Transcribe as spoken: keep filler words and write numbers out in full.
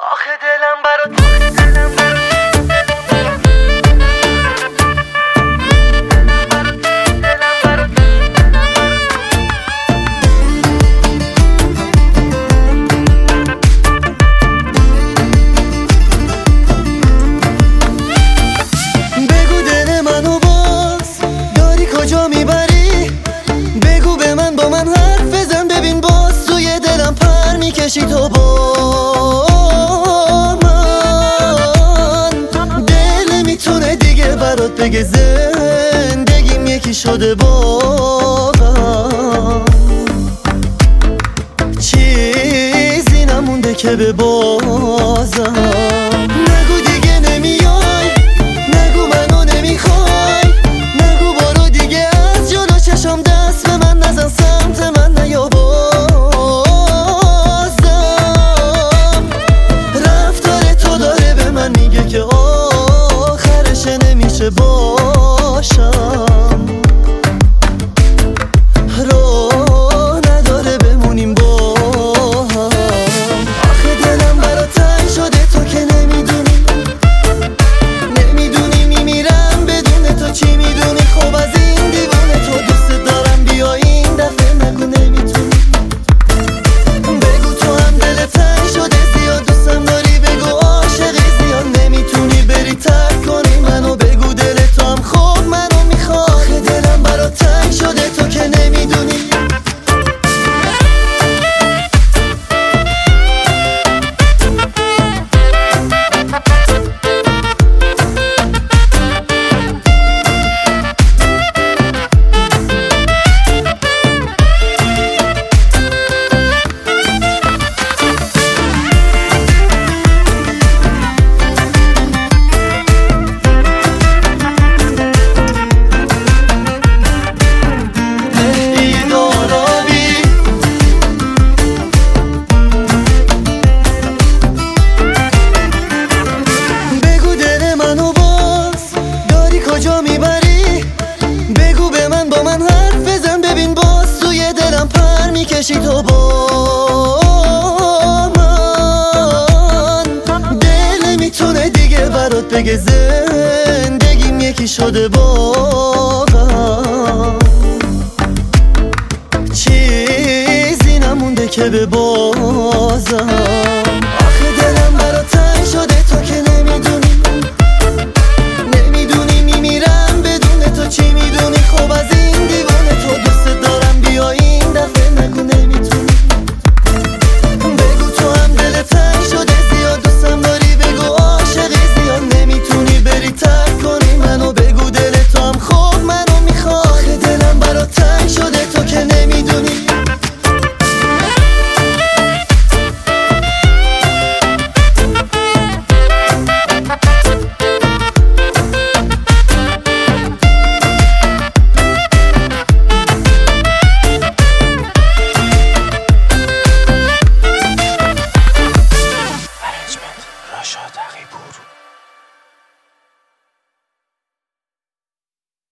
آخه دلم برات آخه دلم برات بگو دل منو باز داری کجا میبری؟ بگو به من با من حرف بزن، ببین باز توی دلم پر میکشی تو با من. دل نمیتونه دیگه برات بگه زندگیم یکی شده واقعا، چیزی نمونده که به بازم. نگو دیگه نمیای، نگو منو نمیخوای، نگو برو دیگه از جلو چشم دست به من نزن، سمت من نیا بازم. رفتار تو داره به من میگه که آخرش نمیشه باشم، راه نداره بمونیم با هم. آخه دلم برات تنگ شده تو که نمیدونی، نمیدونی میمیرم بدون تو، چی میدونی؟ خب از این دیوونه تو دوست دارم، بیا این دفعه نگو نمیتونی. بگو تو هم دلت تنگ شده زیاد، دوستم داری، بگو عاشقی زیاد، نمیتونی بری ترک کنی منو، بگو دل تو هم خب منو میخواد. آخه دلم برات تنگ شده تو که نمیدونی. کجا میبری؟ بگو به من با من حرف بزن، ببین باز توی دلم پر میکشی تو با من. دل نمیتونه دیگه برات بگه زندگیم یکی شده واقعا، چیزی نمونده که به بازم.